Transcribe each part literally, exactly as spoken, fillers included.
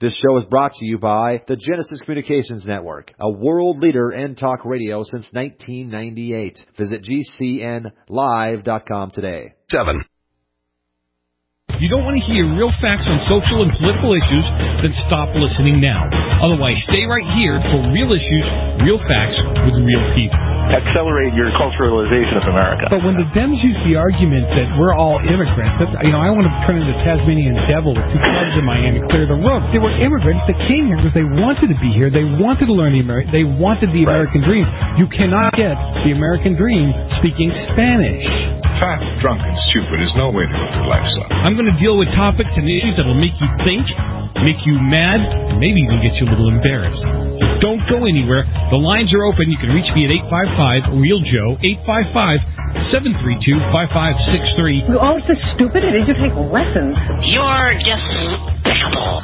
This show is brought to you by the Genesis Communications Network, a world leader in talk radio since nineteen ninety-eight. Visit G C N live dot com today. Seven. If you don't want to hear real facts on social and political issues, then stop listening now. Otherwise, stay right here for real issues, real facts with real people. Accelerate your culturalization of America. But when the Dems use the argument that we're all immigrants, that, you know, I want to turn into Tasmanian devil with two clubs in my hand and clear the road. They were immigrants that came here because they wanted to be here. They wanted to learn the American. They wanted the Right. American dream. You cannot get the American dream speaking Spanish. Fat, drunk, and stupid is no way to go through life, son. I'm going to deal with topics and issues that will make you think, make you mad, and maybe even get you a little embarrassed. So don't go anywhere. The lines are open. You can reach me at eight five five, real Joe, eight five five, seven three two, five five six three. You're all so stupid. Did you take lessons? You're despicable.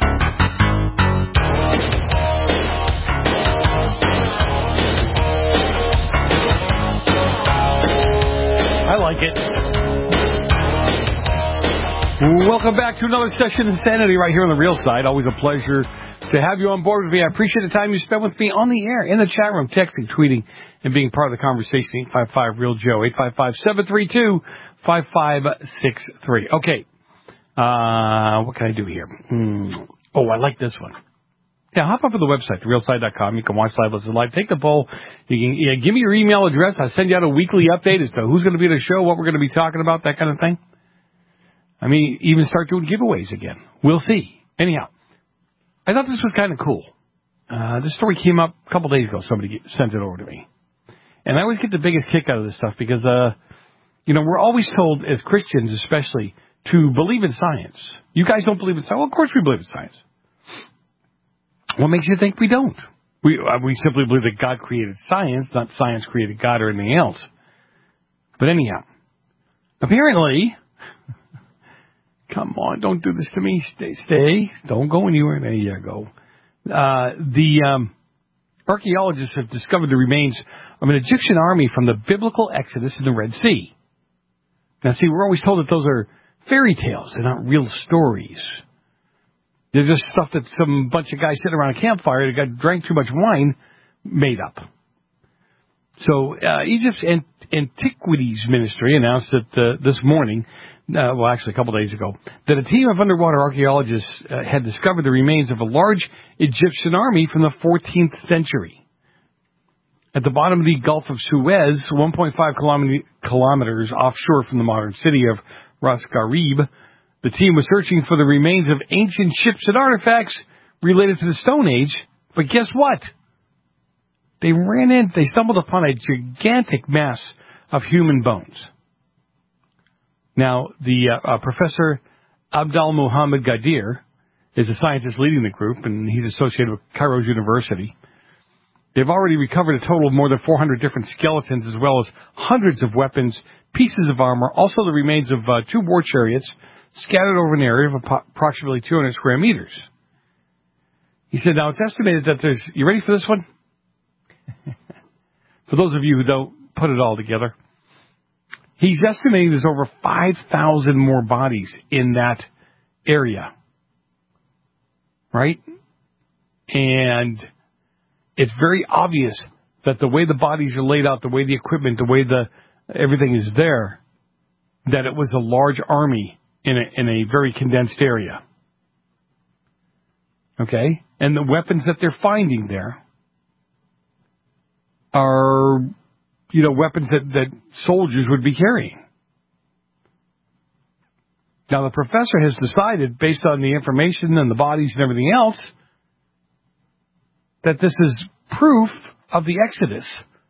I like it. Welcome back to another session of Insanity right here on the Real Side. Always a pleasure to have you on board with me. I appreciate the time you spent with me on the air, in the chat room, texting, tweeting, and being part of the conversation. eight five five, real Joe, eight five five, seven three two, five five six three. Okay. Uh, what can I do here? Hmm. Oh, I like this one. Yeah, hop up to the website, the real side dot com. You can watch live, listen live. Take the poll. You can yeah, give me your email address. I'll send you out a weekly update as to who's going to be on the show, what we're going to be talking about, that kind of thing. I mean, even start doing giveaways again. We'll see. Anyhow, I thought this was kind of cool. Uh, this story came up a couple days ago. Somebody sent it over to me. And I always get the biggest kick out of this stuff because, uh, you know, we're always told, as Christians especially, to believe in science. You guys don't believe in science? Well, of course we believe in science. What makes you think we don't? We uh, we simply believe that God created science, not science created God or anything else. But anyhow, apparently, come on, don't do this to me. Stay, stay. Don't go anywhere. There you go. Uh, the um, archaeologists have discovered the remains of an Egyptian army from the biblical Exodus in the Red Sea. Now, see, we're always told that those are fairy tales. They're not real stories. They're just stuff that some bunch of guys sitting around a campfire that got drank too much wine made up. So uh, Egypt's Ant- Antiquities Ministry announced that uh, this morning, uh, well, actually a couple days ago, that a team of underwater archaeologists uh, had discovered the remains of a large Egyptian army from the fourteenth century. At the bottom of the Gulf of Suez, one point five kilometers offshore from the modern city of Ras Gharib, the team was searching for the remains of ancient ships and artifacts related to the Stone Age. But guess what? They ran in, they stumbled upon a gigantic mass of human bones. Now, the uh, uh, Professor Abdal Muhammad Gadir is a scientist leading the group, and he's associated with Cairo University. They've already recovered a total of more than four hundred different skeletons, as well as hundreds of weapons, pieces of armor, also the remains of uh, two war chariots, scattered over an area of approximately two hundred square meters. He said, now it's estimated that there's, you ready for this one? For those of you who don't put it all together, he's estimating there's over five thousand more bodies in that area. Right? And it's very obvious that the way the bodies are laid out, the way the equipment, the way the everything is there, that it was a large army in a, in a very condensed area. Okay? And the weapons that they're finding there are, you know, weapons that, that soldiers would be carrying. Now, the professor has decided, based on the information and the bodies and everything else, that this is proof of the Exodus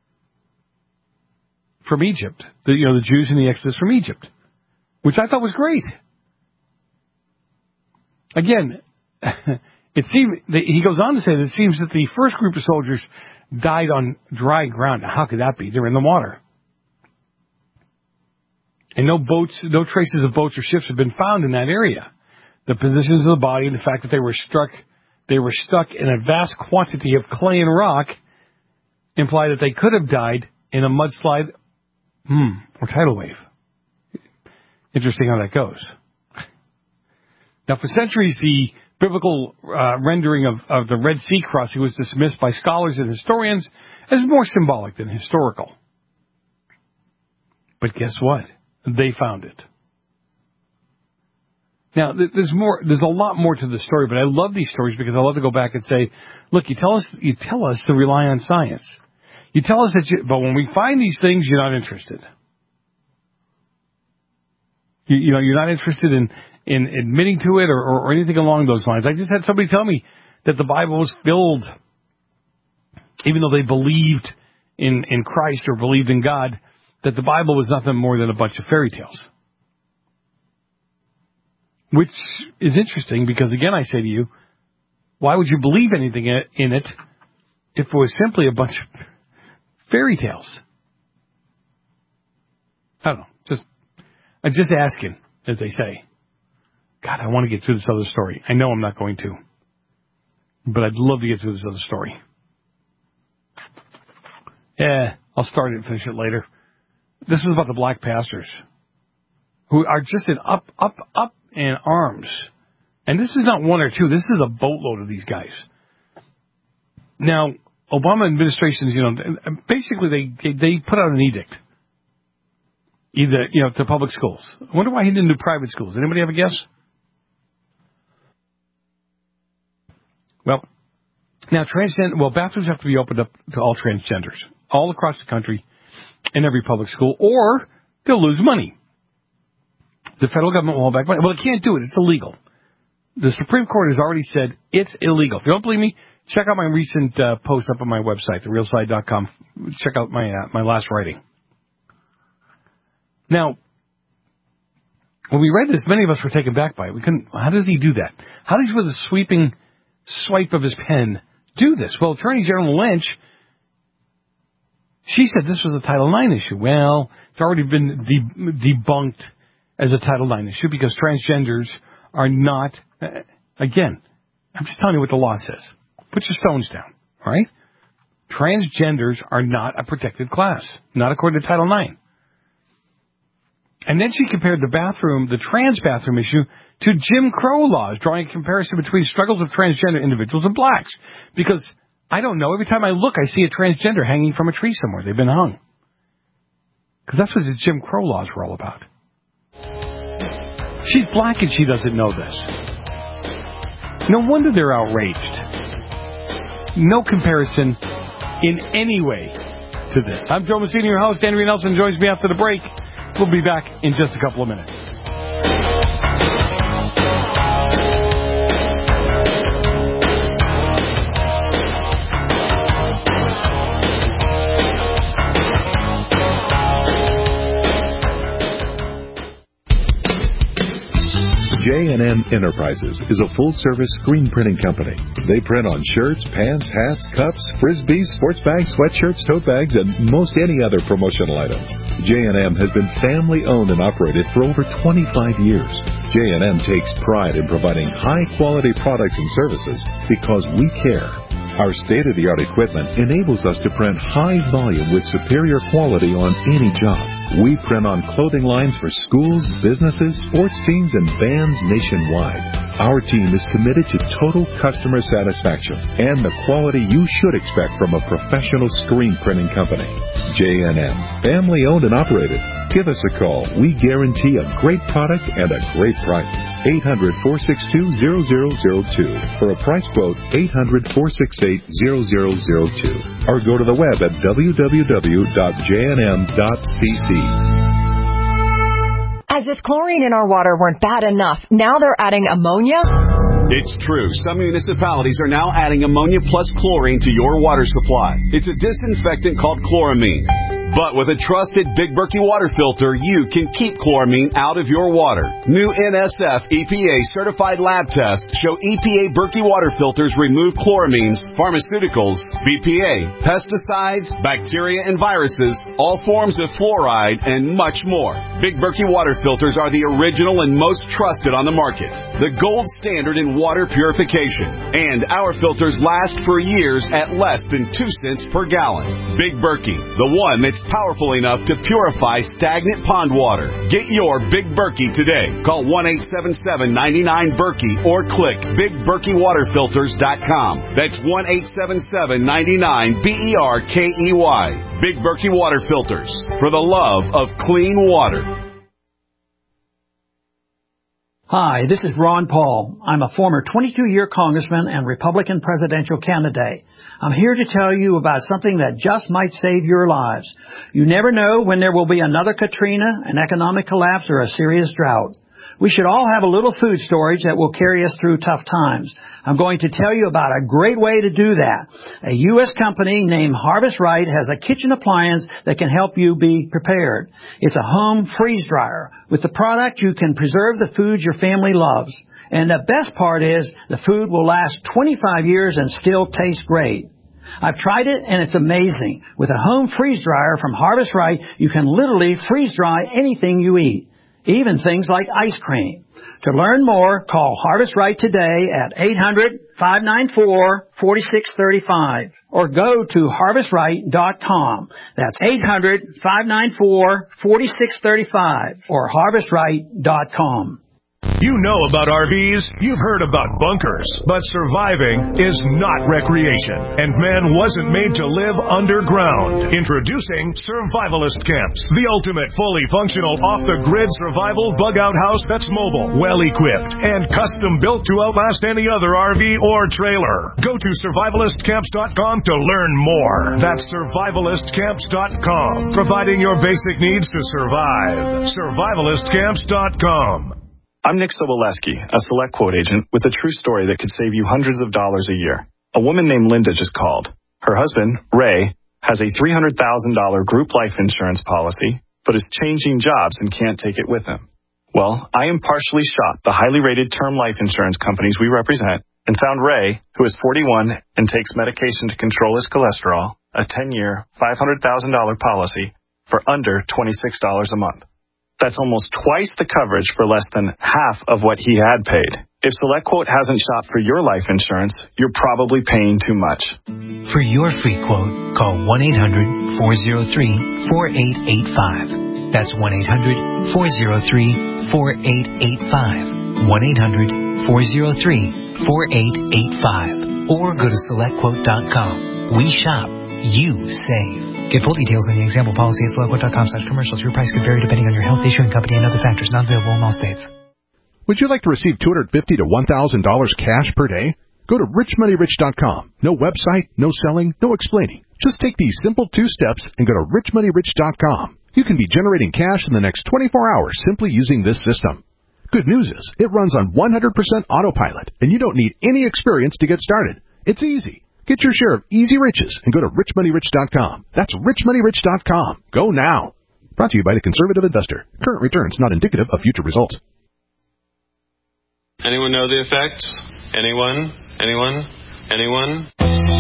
from Egypt. The, you know, the Jews in the Exodus from Egypt. Which I thought was great. Again, it seemed, he goes on to say that it seems that the first group of soldiers died on dry ground. Now, how could that be? They're in the water. And no boats, no traces of boats or ships have been found in that area. The positions of the body and the fact that they were struck, they were stuck in a vast quantity of clay and rock imply that they could have died in a mudslide, hmm, or tidal wave. Interesting how that goes. Now, for centuries, the biblical uh, rendering of, of the Red Sea crossing was dismissed by scholars and historians as more symbolic than historical. But guess what? They found it. Now, there's more. There's a lot more to the story, but I love these stories because I love to go back and say, look, you tell us, you tell us to rely on science. You tell us that, you, but when we find these things, you're not interested. You, you know, you're not interested in, in admitting to it or, or, or anything along those lines. I just had somebody tell me that the Bible was filled, even though they believed in, in Christ or believed in God, that the Bible was nothing more than a bunch of fairy tales. Which is interesting because, again, I say to you, why would you believe anything in it if it was simply a bunch of fairy tales? I don't know. Just, I'm just asking, as they say. God, I want to get through this other story. I know I'm not going to. But I'd love to get through this other story. Yeah, I'll start it and finish it later. This is about the black pastors who are just in up, up, up in arms. And this is not one or two. This is a boatload of these guys. Now, Obama administrations, you know, basically they, they, they put out an edict. Either, you know, to public schools. I wonder why he didn't do private schools. Anybody have a guess? Well, now transgender, well, bathrooms have to be opened up to all transgenders, all across the country, in every public school, or they'll lose money. The federal government will hold back money. Well, it can't do it. It's illegal. The Supreme Court has already said it's illegal. If you don't believe me, check out my recent uh, post up on my website, the real side dot com. Check out my uh, my last writing. Now, when we read this, many of us were taken back by it. We couldn't. How does he do that? How does he, with a sweeping swipe of his pen, do this? Well, Attorney General Lynch, she said this was a Title nine issue. Well, it's already been de- debunked as a Title nine issue because transgenders are not, uh, again, I'm just telling you what the law says. Put your stones down, all right? Transgenders are not a protected class, not according to Title nine. And then she compared the bathroom, the trans bathroom issue, to Jim Crow laws, drawing a comparison between struggles of transgender individuals and blacks. Because, I don't know, every time I look, I see a transgender hanging from a tree somewhere. They've been hung. Because that's what the Jim Crow laws were all about. She's black and she doesn't know this. No wonder they're outraged. No comparison in any way to this. I'm Joe Messina, your host. Andrea Nelson joins me after the break. We'll be back in just a couple of minutes. J and M Enterprises is a full-service screen printing company. They print on shirts, pants, hats, cups, frisbees, sports bags, sweatshirts, tote bags, and most any other promotional item. J and M has been family-owned and operated for over twenty-five years. J and M takes pride in providing high-quality products and services because we care. Our state-of-the-art equipment enables us to print high volume with superior quality on any job. We print on clothing lines for schools, businesses, sports teams, and bands nationwide. Our team is committed to total customer satisfaction and the quality you should expect from a professional screen printing company. J and M, family-owned and operated. Give us a call. We guarantee a great product and a great price. eight hundred, four six two, zero zero zero two. For a price quote, eight hundred, four six eight, zero zero zero two. Or go to the web at w w w dot j n m dot c c. As if chlorine in our water weren't bad enough, now they're adding ammonia? It's true. Some municipalities are now adding ammonia plus chlorine to your water supply. It's a disinfectant called chloramine. But with a trusted Big Berkey water filter, you can keep chloramine out of your water. New N S F E P A certified lab tests show E P A Berkey water filters remove chloramines, pharmaceuticals, B P A, pesticides, bacteria and viruses, all forms of fluoride, and much more. Big Berkey water filters are the original and most trusted on the market. The gold standard in water purification. And our filters last for years at less than two cents per gallon. Big Berkey, the one that it's powerful enough to purify stagnant pond water. Get your Big Berkey today. Call one eight seven seven, nine nine, Berkey or click big berkey water filters dot com. That's one eight seven seven, nine nine, B E R K E Y. Big Berkey Water Filters, for the love of clean water. Hi, this is Ron Paul. I'm a former twenty-two-year congressman and Republican presidential candidate. I'm here to tell you about something that just might save your lives. You never know when there will be another Katrina, an economic collapse, or a serious drought. We should all have a little food storage that will carry us through tough times. I'm going to tell you about a great way to do that. A U S company named Harvest Right has a kitchen appliance that can help you be prepared. It's a home freeze dryer. With the product, you can preserve the food your family loves. And the best part is the food will last twenty-five years and still taste great. I've tried it, and it's amazing. With a home freeze dryer from Harvest Right, you can literally freeze dry anything you eat, even things like ice cream. To learn more, call Harvest Right today at eight hundred, five nine four, four six three five or go to harvest right dot com. That's eight hundred, five nine four, four six three five or harvest right dot com. You know about R Vs, you've heard about bunkers, but surviving is not recreation, and man wasn't made to live underground. Introducing Survivalist Camps, the ultimate fully functional off-the-grid survival bug-out house that's mobile, well-equipped, and custom-built to outlast any other R V or trailer. Go to survivalist camps dot com to learn more. That's survivalist camps dot com, providing your basic needs to survive. survivalist camps dot com. I'm Nick Soboleski, a Select Quote agent with a true story that could save you hundreds of dollars a year. A woman named Linda just called. Her husband, Ray, has a three hundred thousand dollars group life insurance policy, but is changing jobs and can't take it with him. Well, I impartially shot the highly rated term life insurance companies we represent and found Ray, who is forty-one and takes medication to control his cholesterol, a ten-year, five hundred thousand dollars policy for under twenty-six dollars a month. That's almost twice the coverage for less than half of what he had paid. If SelectQuote hasn't shopped for your life insurance, you're probably paying too much. For your free quote, call one eight hundred, four oh three, four eight eight five. That's one eight hundred, four oh three, four eight eight five. one eight hundred, four oh three, four eight eight five. Or go to select quote dot com. We shop, you save. Get full details in the example policy at select quote dot com slash commercials. Your price could vary depending on your health, issuing company, and other factors not available in all states. Would you like to receive two hundred fifty dollars to one thousand dollars cash per day? Go to rich money rich dot com. No website, no selling, no explaining. Just take these simple two steps and go to rich money rich dot com. You can be generating cash in the next twenty-four hours simply using this system. Good news is, it runs on one hundred percent autopilot, and you don't need any experience to get started. It's easy. Get your share of easy riches and go to rich money rich dot com. That's rich money rich dot com. Go now. Brought to you by the Conservative Investor. Current returns not indicative of future results. Anyone know the effects? Anyone? Anyone? Anyone?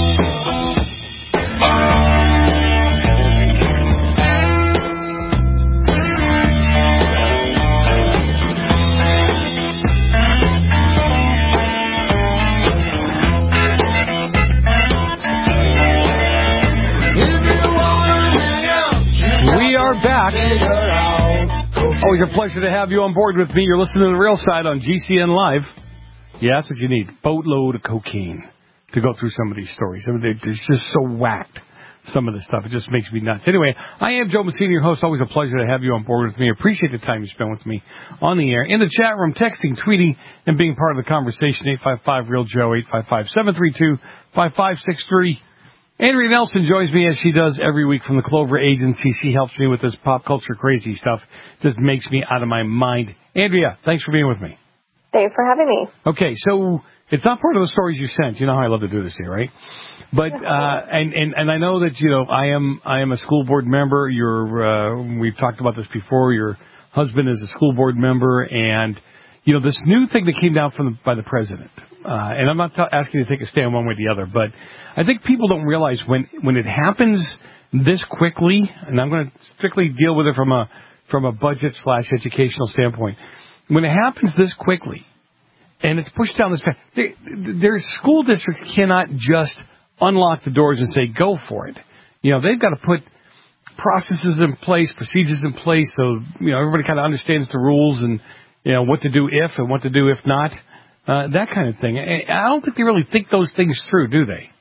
Back. Always a pleasure to have you on board with me. You're listening to The Real Side on G C N Live. Yeah, that's what you need. Boatload of cocaine to go through some of these stories. I mean, it's just so whacked, some of this stuff. It just makes me nuts. Anyway, I am Joe Messina, your host. Always a pleasure to have you on board with me. Appreciate the time you spend with me on the air. In the chat room, texting, tweeting, and being part of the conversation. eight five five, real Joe, eight five five, seven three two, five five six three. Andrea Nelson joins me as she does every week from the Clover Agency. She helps me with this pop culture crazy stuff. Just makes me out of my mind. Andrea, thanks for being with me. Thanks for having me. Okay, so it's not part of the stories you sent. You know how I love to do this here, right? But uh, and, and and I know that you know I am I am a school board member. You're uh, we've talked about this before. Your husband is a school board member, and you know this new thing that came down from the, by the president. Uh, and I'm not t- asking you to take a stand one way or the other, but I think people don't realize when, when it happens this quickly, and I'm going to strictly deal with it from a from a budget slash educational standpoint. When it happens this quickly, and it's pushed down this path, there, their school districts cannot just unlock the doors and say go for it. You know, they've got to put processes in place, procedures in place, so you know everybody kind of understands the rules and you know what to do if and what to do if not, uh, that kind of thing. I, I don't think they really think those things through, do they?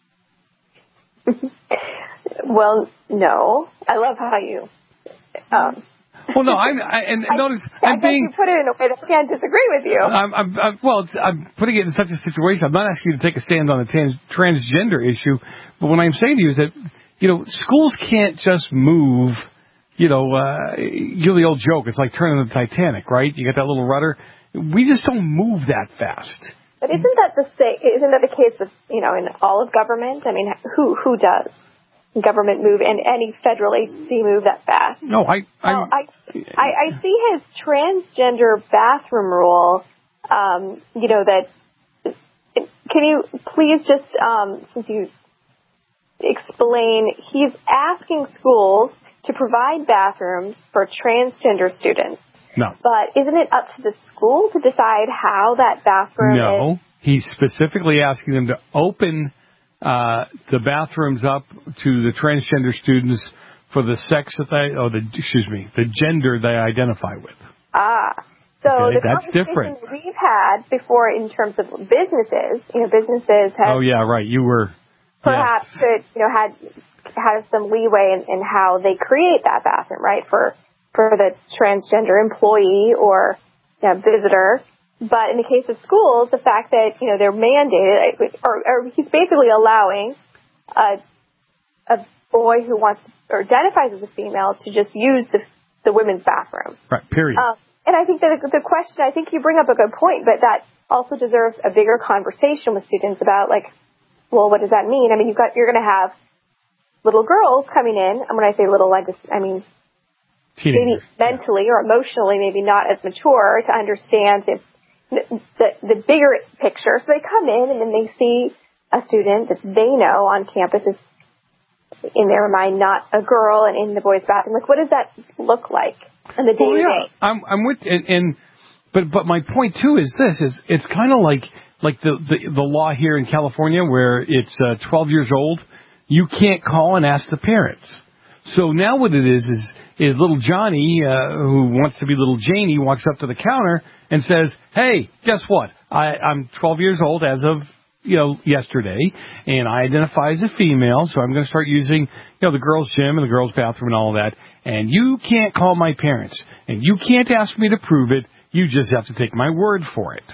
Well, no. I love how you. Um, well, no, I'm. I, and I, notice I I'm being. You put it in a way that I can't disagree with you. I'm. I'm, I'm well, it's, I'm putting it in such a situation. I'm not asking you to take a stand on the trans, transgender issue, but what I'm saying to you is that you know schools can't just move. You know, uh, you know the old joke. It's like turning the Titanic, right? You got that little rudder. We just don't move that fast. But isn't that the sa- isn't that the case with you know in all of government? I mean, who who does government move and any federal agency move that fast? No, I I well, I, I I see his transgender bathroom rule. Um, you know that. Can you please just um, since you explain? He's asking schools to provide bathrooms for transgender students. No. But isn't it up to the school to decide how that bathroom no. is? No. He's specifically asking them to open uh, the bathrooms up to the transgender students for the sex that they, oh, the, excuse me, the gender they identify with. Ah. So okay, the that's conversation different. we've had before in terms of businesses, you know, businesses have. Oh, yeah, right. You were. Perhaps yes. could, you know, had, had some leeway in, in how they create that bathroom, right, for for the transgender employee or you know, visitor. But in the case of schools, the fact that, you know, they're mandated, or, or he's basically allowing a, a boy who wants to, or identifies as a female to just use the, the women's bathroom. Right, period. Um, and I think that the question, I think you bring up a good point, but that also deserves a bigger conversation with students about, like, well, what does that mean? I mean, you've got, you're going to have little girls coming in, and when I say little, I just, I mean, Teenager. maybe mentally or emotionally, maybe not as mature to understand the, the the bigger picture. So they come in and then they see a student that they know on campus is, in their mind, not a girl and in the boys' bathroom. Like, what does that look like in the day to day? I'm I'm with and, and but but my point too is this is it's kind of like like the, the the law here in California where it's uh, twelve years old. You can't call and ask the parents. So now what it is is is little Johnny, uh, who wants to be little Janie, walks up to the counter and says, hey, guess what? I, I'm twelve years old as of, you know, yesterday, and I identify as a female, so I'm going to start using, you know, the girls' gym and the girls' bathroom and all of that, and you can't call my parents, and you can't ask me to prove it. You just have to take my word for it.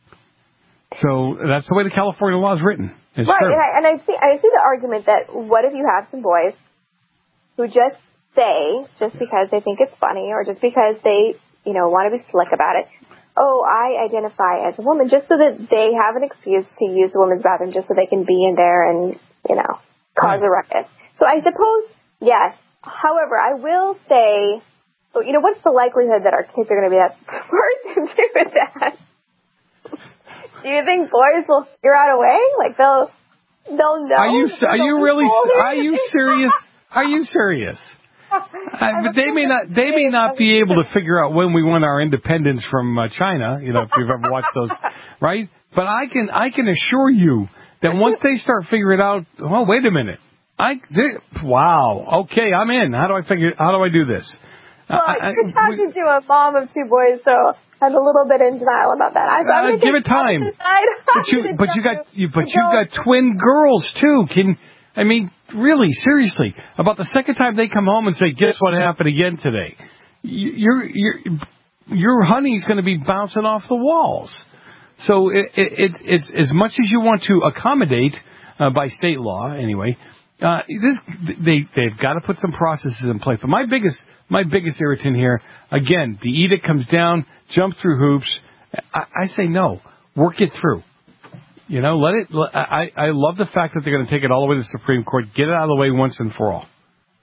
So that's the way the California law is written. It's right, true. and, I, and I see I see the argument that what if you have some boys who just say, just because they think it's funny or just because they, you know, want to be slick about it, oh, I identify as a woman, just so that they have an excuse to use the women's bathroom just so they can be in there and, you know, cause a ruckus. So I suppose, yes. However, I will say, you know, what's the likelihood that our kids are going to be that smart to do that? Do you think boys will figure out a way? Like, they'll, they'll know? Are you, are you really, are you serious? Are you serious? Uh, but they may not. They may not be able to figure out when we won our independence from uh, China. You know, if you've ever watched those, right? But I can. I can assure you that once they start figuring out, oh, wait a minute, I. Wow. Okay, I'm in. How do I figure? How do I do this? Well, I, you're talking we, to a mom of two boys, so I'm a little bit in denial about that. I'm uh, give it time. But you. But you got. You, but you got twin girls too. Can. I mean, really, seriously, about the second time they come home and say, guess what happened again today? Your your your honey's going to be bouncing off the walls. So it, it, it's as much as you want to accommodate uh, by state law, anyway. Uh, this they they've got to put some processes in place. But my biggest my biggest irritant here, again, the edict comes down, jump through hoops. I, I say no, work it through. You know, let it. I, I love the fact that they're going to take it all the way to the Supreme Court, get it out of the way once and for all.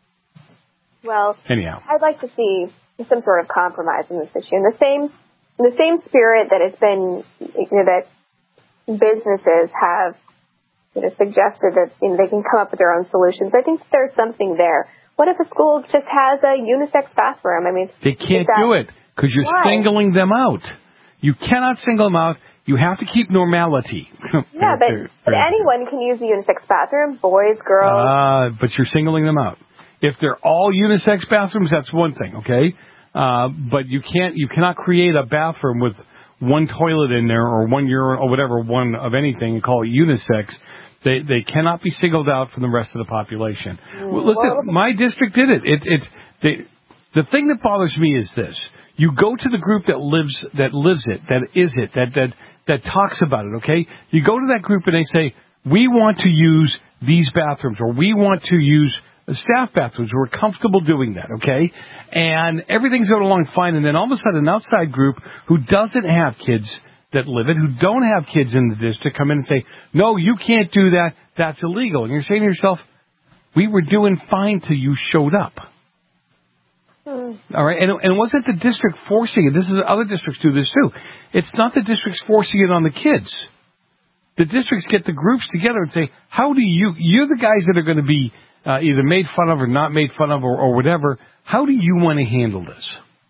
Well, anyhow, I'd like to see some sort of compromise in this issue. In the same, in the same spirit that it's been, you know, that businesses have, you know, suggested that you know, they can come up with their own solutions. I think there's something there. What if a school just has a unisex bathroom? I mean, they can't that, do it because you're why? singling them out. You cannot single them out. You have to keep normality. Yeah, but, but anyone can use the unisex bathroom, boys, girls. Uh, but you're singling them out. If they're all unisex bathrooms, that's one thing, okay? Uh, but you can't, you cannot create a bathroom with one toilet in there or one urinal or whatever, one of anything, and call it unisex. They they cannot be singled out from the rest of the population. Well, listen, my district did it. It it they, the thing that bothers me is this: you go to the group that lives that lives it, that is it, that that that talks about it. Okay, you go to that group and they say, we want to use these bathrooms, or we want to use staff bathrooms. We're comfortable doing that, okay? And everything's going along fine, and then all of a sudden an outside group who doesn't have kids that live it, who don't have kids in the district, come in and say, no, you can't do that, that's illegal. And you're saying to yourself, we were doing fine till you showed up. Mm. All right, and, and it wasn't the district forcing it. This is other districts do this too. It's not the districts forcing it on the kids. The districts get the groups together and say, how do you, you're the guys that are going to be Uh, either made fun of or not made fun of or, or whatever. How do you want to handle this?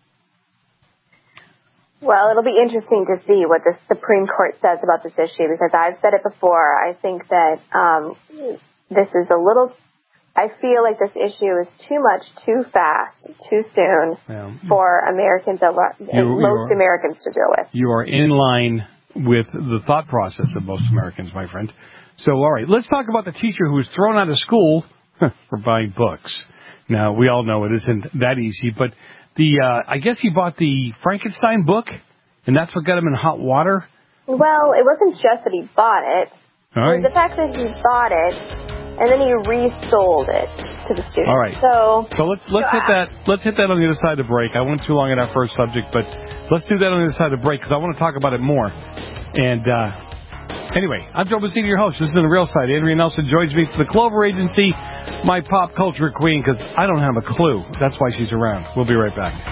Well, it'll be interesting to see what the Supreme Court says about this issue, because I've said it before. I think that um, this is a little, I feel like this issue is too much, too fast, too soon yeah. for Americans, you, most are, Americans to deal with. You are in line with the thought process of most Americans, my friend. So, all right, let's talk about the teacher who was thrown out of school for buying books. Now, we all know it isn't that easy, but the uh, I guess he bought the Frankenstein book, and that's what got him in hot water? Well, it wasn't just that he bought it. All right. It was the fact that he bought it, and then he resold it to the students. All right. So, so let's, let's hit that Let's hit that on the other side of the break. I went too long on our first subject, but let's do that on the other side of the break, because I want to talk about it more. And, uh... Anyway, I'm Joe Bassini, your host. This is The Real Side. Andrea Nelson joins me for the Clover Agency, my pop culture queen, because I don't have a clue. That's why she's around. We'll be right back.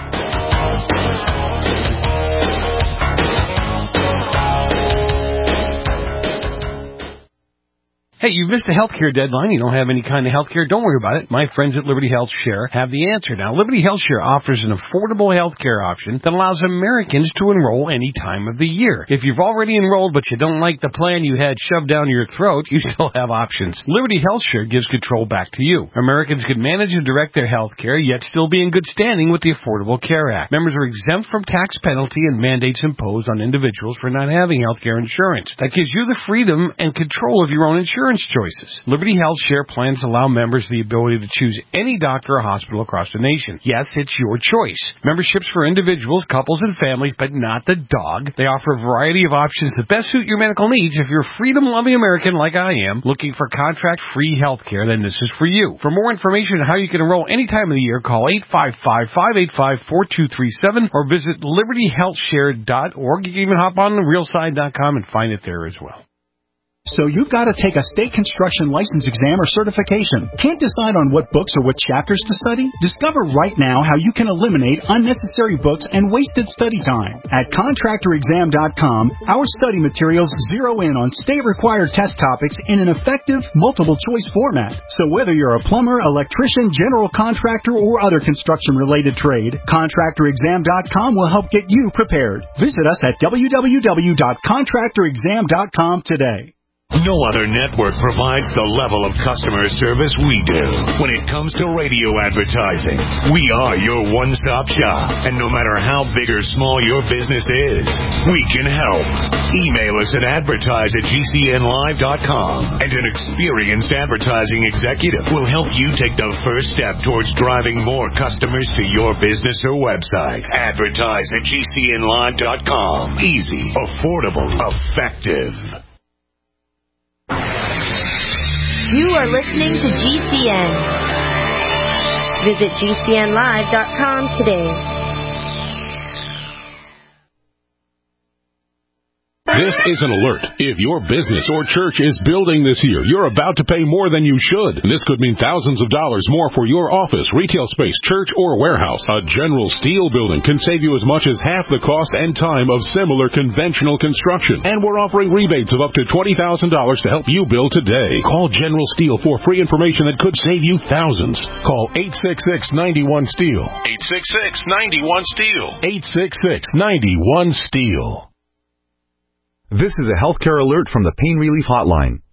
Hey, you missed a healthcare deadline. You don't have any kind of healthcare. Don't worry about it. My friends at Liberty Health Share have the answer. Now, Liberty Health Share offers an affordable healthcare option that allows Americans to enroll any time of the year. If you've already enrolled but you don't like the plan you had shoved down your throat, you still have options. Liberty Health Share gives control back to you. Americans can manage and direct their healthcare, yet still be in good standing with the Affordable Care Act. Members are exempt from tax penalty and mandates imposed on individuals for not having healthcare insurance. That gives you the freedom and control of your own insurance choices. Liberty Health Share plans allow members the ability to choose any doctor or hospital across the nation. Yes, it's your choice. Memberships for individuals, couples, and families, but not the dog. They offer a variety of options that best suit your medical needs. If you're a freedom-loving American like I am, looking for contract-free health care, then this is for you. For more information on how you can enroll any time of the year, call eight five five, five eight five, four two three seven or visit liberty health share dot org. You can even hop on the real side dot com and find it there as well. So you've got to take a state construction license exam or certification. Can't decide on what books or what chapters to study? Discover right now how you can eliminate unnecessary books and wasted study time. At contractor exam dot com, our study materials zero in on state-required test topics in an effective, multiple-choice format. So whether you're a plumber, electrician, general contractor, or other construction-related trade, contractor exam dot com will help get you prepared. Visit us at w w w dot contractor exam dot com today. No other network provides the level of customer service we do. When it comes to radio advertising, we are your one-stop shop. And no matter how big or small your business is, we can help. Email us at advertise at g c n live dot com, and an experienced advertising executive will help you take the first step towards driving more customers to your business or website. Advertise at g c n live dot com. Easy, affordable, effective. You are listening to G C N. Visit g c n live dot com today. This is an alert. If your business or church is building this year, you're about to pay more than you should. And this could mean thousands of dollars more for your office, retail space, church, or warehouse. A General Steel building can save you as much as half the cost and time of similar conventional construction. And we're offering rebates of up to twenty thousand dollars to help you build today. Call General Steel for free information that could save you thousands. Call eight six six, nine one, STEEL. eight six six, nine one, STEEL. eight six six, nine one, STEEL. This is a healthcare alert from the Pain Relief Hotline.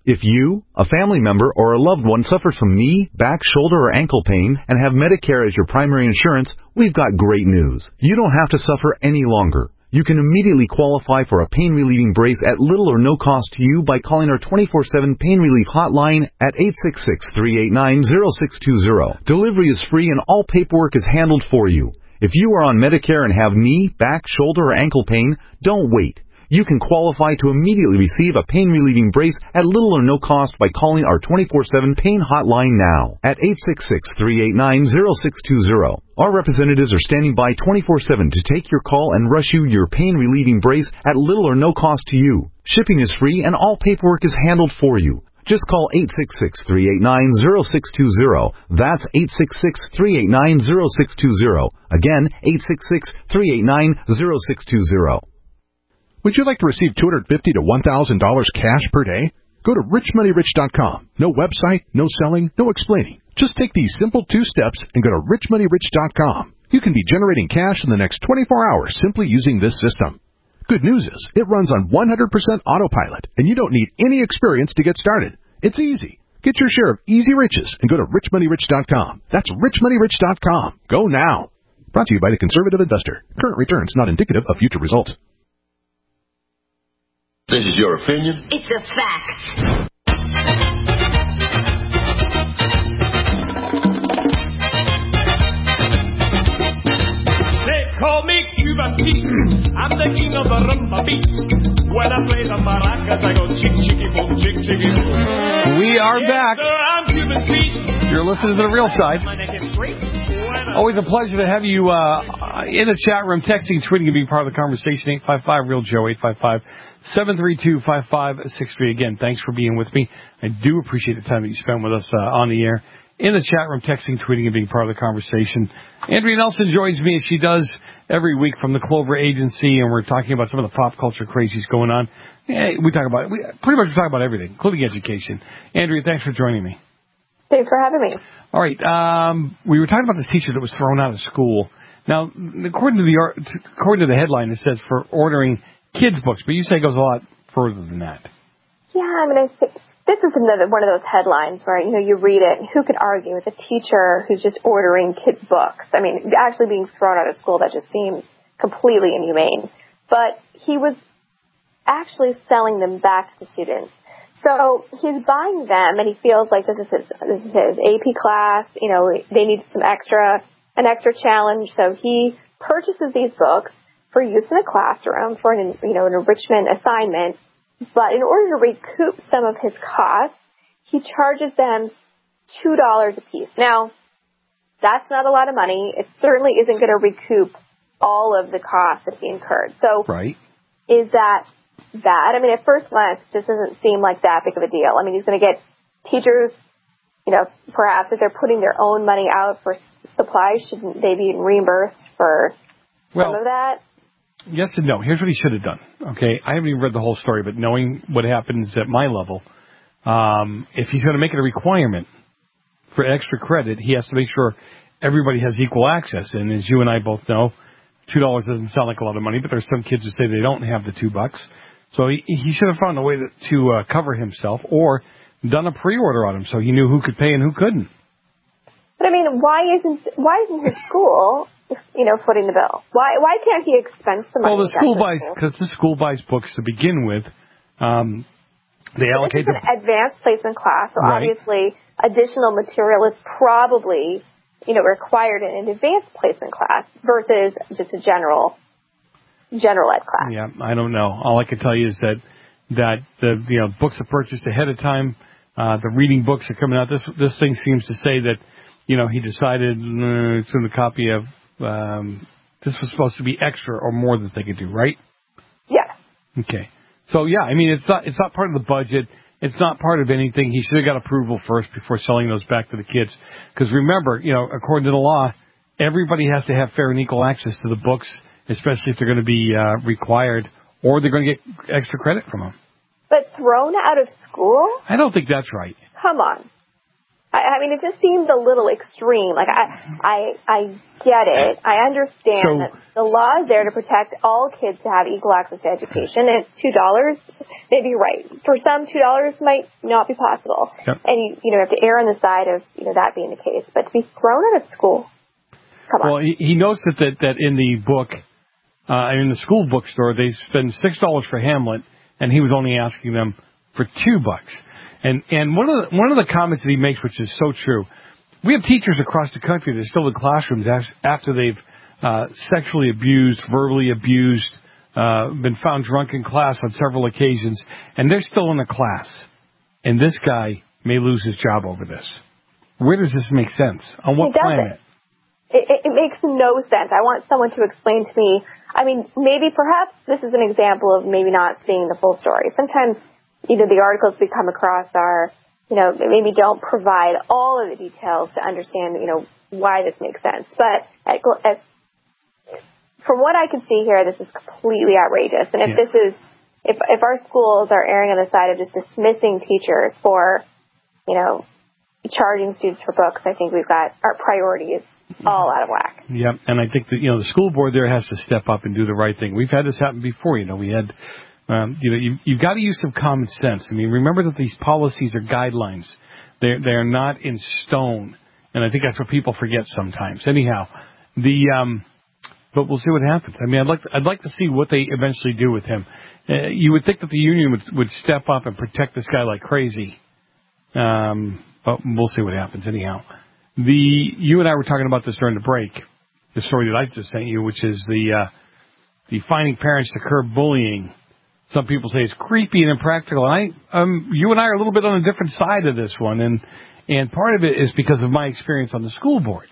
If you, a family member, or a loved one suffers from knee, back, shoulder, or ankle pain and have Medicare as your primary insurance, we've got great news. You don't have to suffer any longer. You can immediately qualify for a pain-relieving brace at little or no cost to you by calling our twenty-four seven Pain Relief Hotline at eight six six, three eight nine, zero six two zero. Delivery is free and all paperwork is handled for you. If you are on Medicare and have knee, back, shoulder, or ankle pain, don't wait. You can qualify to immediately receive a pain-relieving brace at little or no cost by calling our twenty-four seven Pain Hotline now at eight six six, three eight nine, zero six two zero. Our representatives are standing by twenty-four seven to take your call and rush you your pain-relieving brace at little or no cost to you. Shipping is free and all paperwork is handled for you. Just call eight six six, three eight nine, zero six two zero. That's eight six six, three eight nine, zero six two zero. Again, eight six six, three eight nine, zero six two zero. Would you like to receive two hundred fifty dollars to one thousand dollars cash per day? Go to rich money rich dot com. No website, no selling, no explaining. Just take these simple two steps and go to rich money rich dot com. You can be generating cash in the next twenty-four hours simply using this system. Good news is, it runs on one hundred percent autopilot, and you don't need any experience to get started. It's easy. Get your share of easy riches and go to rich money rich dot com. That's rich money rich dot com. Go now. Brought to you by the Conservative Investor. Current returns not indicative of future results. This is your opinion? It's a fact. They call me Cuban Pete. I'm the king of the rumba beat. When I play the maracas, I go chick, chicky, boom, chick, chicky, boom. We are yes, back. Sir, I'm Cuban Pete. You're listening to The Real Side. My neck is straight. Always a pleasure to have you uh, in the chat room, texting, tweeting, and being part of the conversation. eight five five, real Joe, eight five five, seven three two, five five six three. Again, thanks for being with me. I do appreciate the time that you spent with us uh, on the air, in the chat room, texting, tweeting, and being part of the conversation. Andrea Nelson joins me as she does every week from the Clover Agency, and we're talking about some of the pop culture crazies going on. Yeah, we talk about we pretty much talk about everything, including education. Andrea, thanks for joining me. Thanks for having me. All right, um, we were talking about this teacher that was thrown out of school. Now, according to the according to the headline, it says for ordering kids' books, but you say it goes a lot further than that. Yeah, I mean, I think this is another one of those headlines where, you know, you read it, and who could argue with a teacher who's just ordering kids' books? I mean, actually being thrown out of school, that just seems completely inhumane. But he was actually selling them back to the students. So he's buying them, and he feels like this is his, this is his A P class. You know, they need some extra, an extra challenge. So he purchases these books for use in the classroom for an, you know, an enrichment assignment. But in order to recoup some of his costs, he charges them two dollars a piece. Now, that's not a lot of money. It certainly isn't going to recoup all of the costs that he incurred. So, right. Is that bad? I mean, at first glance, it just doesn't seem like that big of a deal. I mean, he's going to get teachers, you know, perhaps if they're putting their own money out for supplies, shouldn't they be reimbursed for well, some of that? Yes and no. Here's what he should have done. Okay, I haven't even read the whole story, but knowing what happens at my level, um, if he's going to make it a requirement for extra credit, he has to make sure everybody has equal access. And as you and I both know, two dollars doesn't sound like a lot of money, but there's some kids who say they don't have the two bucks. So he, he should have found a way to, to uh, cover himself, or done a pre-order on him so he knew who could pay and who couldn't. But I mean, why isn't why isn't his school, you know, footing the bill? Why why can't he expense the money? Well, the school buys because the school buys books to begin with. Um, they allocate this is an advanced placement class, so right. Obviously additional material is probably, you know, required in an advanced placement class versus just a general. General ed class. Yeah, I don't know. All I can tell you is that that the you know books are purchased ahead of time. Uh, the reading books are coming out. This this thing seems to say that you know he decided uh, it's in the copy of um, this was supposed to be extra or more that they could do, right? Yes. Okay. So yeah, I mean it's not it's not part of the budget. It's not part of anything. He should have got approval first before selling those back to the kids. Because remember, you know, according to the law, everybody has to have fair and equal access to the books, especially if they're going to be uh, required, or they're going to get extra credit from them. But thrown out of school? I don't think that's right. Come on. I, I mean, it just seems a little extreme. Like, I, I, I get it. I understand So- that the law is there to protect all kids to have equal access to education. And it's two dollars, maybe you're right. For some, two dollars might not be possible. Yep. And you, you know, have to err on the side of, you know, that being the case. But to be thrown out of school, come on. Well, he, he notes that, that, that in the book, uh, in the school bookstore, they spend six dollars for Hamlet, and he was only asking them for two bucks. And and one of the, one of the comments that he makes, which is so true, we have teachers across the country that are still in classrooms after they've uh, sexually abused, verbally abused, uh, been found drunk in class on several occasions, and they're still in the class. And this guy may lose his job over this. Where does this make sense? On what It planet? It, it, it makes no sense. I want someone to explain to me. I mean, maybe perhaps this is an example of maybe not seeing the full story. Sometimes, you know, the articles we come across are, you know, maybe don't provide all of the details to understand, you know, why this makes sense. But at, at, from what I can see here, this is completely outrageous. And if Yeah. this is, if if our schools are erring on the side of just dismissing teachers for, you know, charging students for books, I think we've got our priorities all out of whack. Yep, and I think that, you know, the school board there has to step up and do the right thing. We've had this happen before. You know, we had, um, you know, you, you've got to use some common sense. I mean, remember that these policies are guidelines. They're, they're not in stone. And I think that's what people forget sometimes. Anyhow, the, um, but we'll see what happens. I mean, I'd like to, I'd like to see what they eventually do with him. Uh, you would think that the union would, would step up and protect this guy like crazy. Um, but we'll see what happens anyhow. The, you and I were talking about this during the break, the story that I just sent you, which is the, uh, the finding parents to curb bullying. Some people say it's creepy and impractical. And I, um, you and I are a little bit on a different side of this one. And, and part of it is because of my experience on the school board.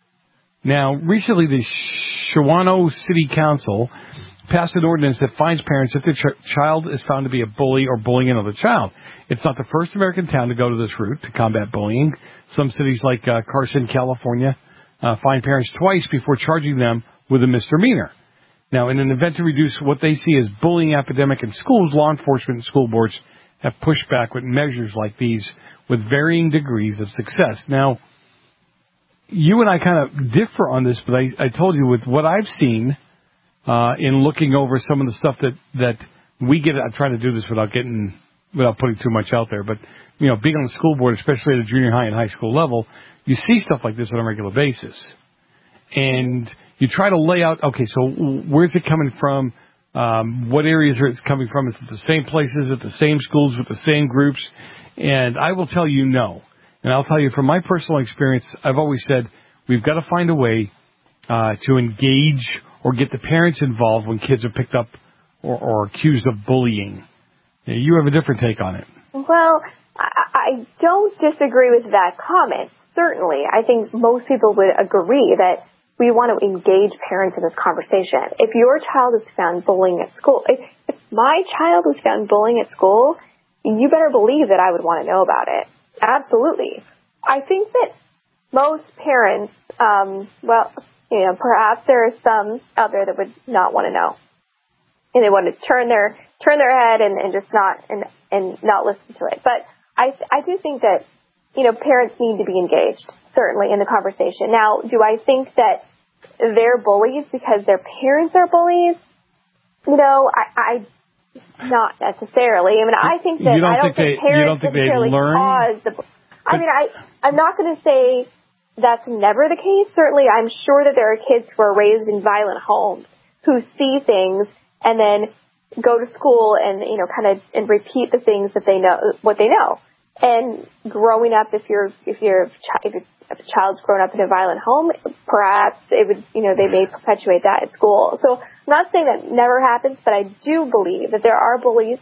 Now, recently the Shawano City Council passed an ordinance that fines parents if their ch- child is found to be a bully or bullying another child. It's not the first American town to go to this route to combat bullying. Some cities like uh, Carson, California, uh, fine parents twice before charging them with a misdemeanor. Now, in an event to reduce what they see as bullying epidemic in schools, law enforcement and school boards have pushed back with measures like these with varying degrees of success. Now, you and I kind of differ on this, but I, I told you with what I've seen uh, in looking over some of the stuff that, that we get, I'm trying to do this without getting... without putting too much out there, but, you know, being on the school board, especially at the junior high and high school level, you see stuff like this on a regular basis. And you try to lay out, okay, so where's it coming from? Um, what areas are it coming from? Is it the same places, at the same schools, with the same groups? And I will tell you no. And I'll tell you from my personal experience, I've always said we've got to find a way uh, to engage or get the parents involved when kids are picked up or, or accused of bullying. You have a different take on it. Well, I, I don't disagree with that comment. Certainly, I think most people would agree that we want to engage parents in this conversation. If your child is found bullying at school, if, if my child was found bullying at school, you better believe that I would want to know about it. Absolutely. I think that most parents, um, well, you know, perhaps there are some out there that would not want to know. And they want to turn their turn their head and, and just not and and not listen to it. But I I do think that, you know, parents need to be engaged, certainly, in the conversation. Now, do I think that they're bullies because their parents are bullies? You know, I, I not necessarily. I mean, I think that you don't I don't think, think, they, you don't parents think they necessarily learn? cause the. I mean, I I'm not going to say that's never the case. Certainly, I'm sure that there are kids who are raised in violent homes who see things and then go to school and, you know, kind of and repeat the things that they know, what they know. And growing up, if you're if you're if a child's grown up in a violent home, perhaps it would, you know, they may perpetuate that at school. So I'm not saying that never happens, but I do believe that there are bullies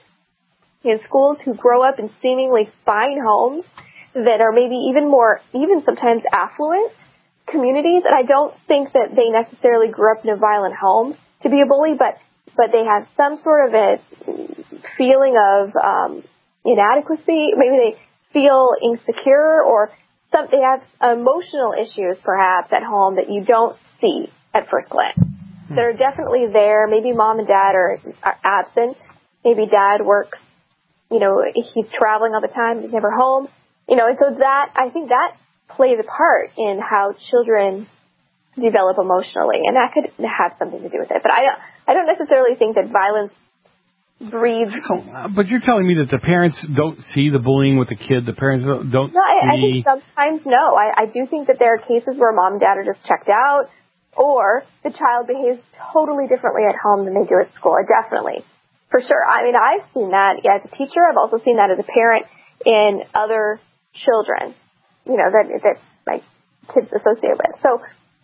in schools who grow up in seemingly fine homes that are maybe even more, even sometimes affluent communities. And I don't think that they necessarily grew up in a violent home to be a bully, but but they have some sort of a feeling of um, inadequacy. Maybe they feel insecure, or some, they have emotional issues perhaps at home that you don't see at first glance. Hmm. They're definitely there. Maybe mom and dad are, are absent. Maybe dad works, you know, he's traveling all the time. He's never home. You know, and so that, I think that plays a part in how children develop emotionally, and that could have something to do with it. But I don't, I don't necessarily think that violence breeds. Oh, but you're telling me that the parents don't see the bullying with the kid. The parents don't. don't no, I, I see... think sometimes no. I, I do think that there are cases where mom and dad are just checked out, or the child behaves totally differently at home than they do at school. Definitely, for sure. I mean, I've seen that yeah, as a teacher. I've also seen that as a parent in other children. You know, that that my kids associate with. So.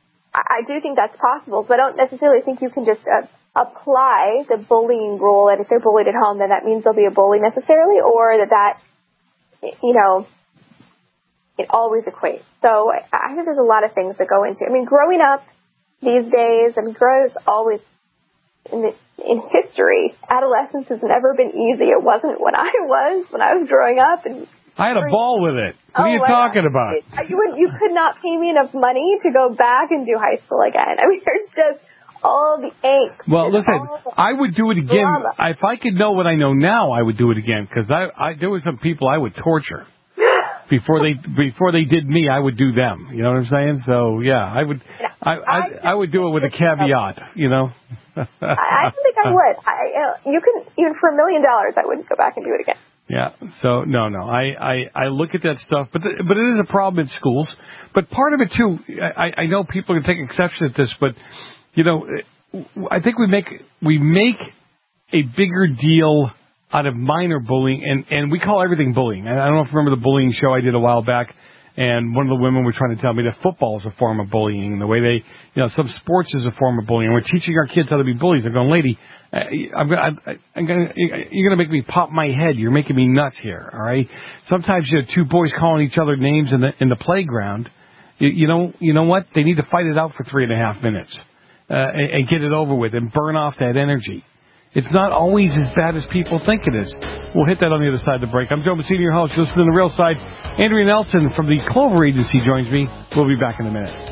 I do think that's possible, but I don't necessarily think you can just uh, apply the bullying rule that if they're bullied at home, then that means they'll be a bully necessarily, or that that, you know, it always equates. So I think there's a lot of things that go into it. I mean, growing up these days, I mean, growing is always, in, the, in history, adolescence has never been easy. It wasn't when I was, when I was growing up, and I had a ball with it. What oh, are you talking God. about? You, would, you could not pay me enough money to go back and do high school again. I mean, there's just all the angst. Well, listen, I would do it again. Drama. If I could know what I know now, I would do it again, because I, I, there were some people I would torture. Before they before they did me, I would do them. You know what I'm saying? So, yeah, I would I I, I would do it with a caveat, you know. I, I don't think I would. I, you can, even for a million dollars, I wouldn't go back and do it again. Yeah. So no, no. I, I, I look at that stuff, but the, but it is a problem in schools. But part of it too, I, I know people can take exception at this, but you know, I think we make we make a bigger deal out of minor bullying, and and we call everything bullying. I don't know if you remember the bullying show I did a while back. And one of the women were trying to tell me that football is a form of bullying, and the way they, you know, some sports is a form of bullying. We're teaching our kids how to be bullies. They're going, lady, I'm going, I'm going, you're going to make me pop my head. You're making me nuts here. All right. Sometimes you have two boys calling each other names in the in the playground. You, you know, you know what? They need to fight it out for three and a half minutes uh, and, and get it over with and burn off that energy. It's not always as bad as people think it is. We'll hit that on the other side of the break. I'm Joe Messina, your host. You're listening to The Real Side. Andrea Nelson from the Clover Agency joins me. We'll be back in a minute.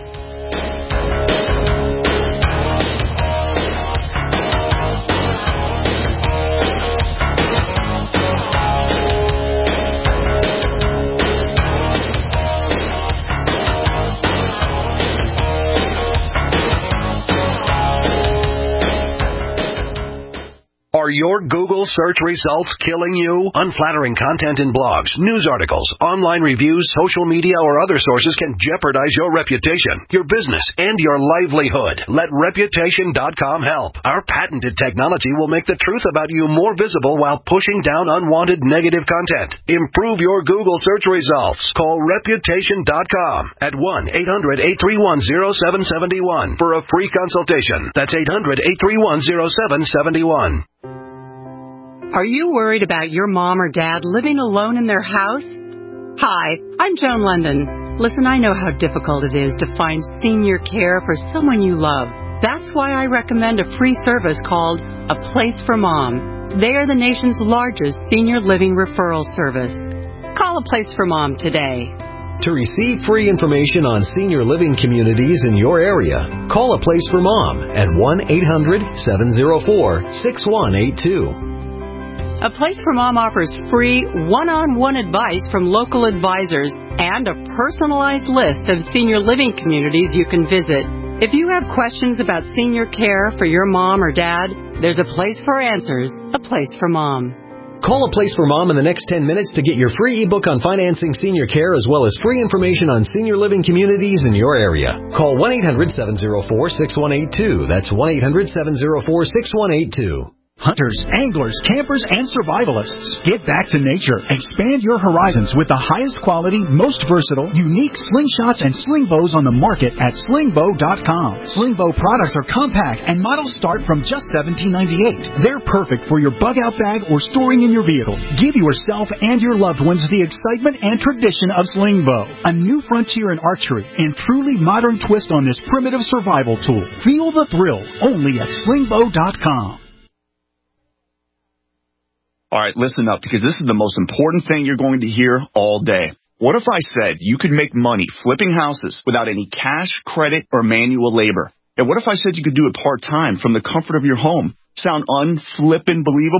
Are your Google search results killing you? Unflattering content in blogs, news articles, online reviews, social media, or other sources can jeopardize your reputation, your business, and your livelihood. Let Reputation dot com help. Our patented technology will make the truth about you more visible while pushing down unwanted negative content. Improve your Google search results. Call Reputation dot com at one eight hundred eight three one zero seven seven one for a free consultation. That's eight hundred eight three one zero seven seven one. Are you worried about your mom or dad living alone in their house? Hi, I'm Joan London. Listen, I know how difficult it is to find senior care for someone you love. That's why I recommend a free service called A Place for Mom. They are the nation's largest senior living referral service. Call A Place for Mom today. To receive free information on senior living communities in your area, call A Place for Mom at one eight hundred seven oh four six one eight two. A Place for Mom offers free one-on-one advice from local advisors and a personalized list of senior living communities you can visit. If you have questions about senior care for your mom or dad, there's a place for answers, A Place for Mom. Call A Place for Mom in the next ten minutes to get your free ebook on financing senior care as well as free information on senior living communities in your area. Call one eight hundred seven oh four six one eight two. That's one eight hundred seven oh four six one eight two. Hunters, anglers, campers, and survivalists. Get back to nature. Expand your horizons with the highest quality, most versatile, unique slingshots and sling bows on the market at sling bow dot com. Sling bow products are compact and models start from just seventeen ninety-eight. They're perfect for your bug-out bag or storing in your vehicle. Give yourself and your loved ones the excitement and tradition of sling bow, a new frontier in archery and truly modern twist on this primitive survival tool. Feel the thrill only at sling bow dot com. All right, listen up, because this is the most important thing you're going to hear all day. What if I said you could make money flipping houses without any cash, credit, or manual labor? And what if I said you could do it part-time from the comfort of your home? Sound unflippin' believable?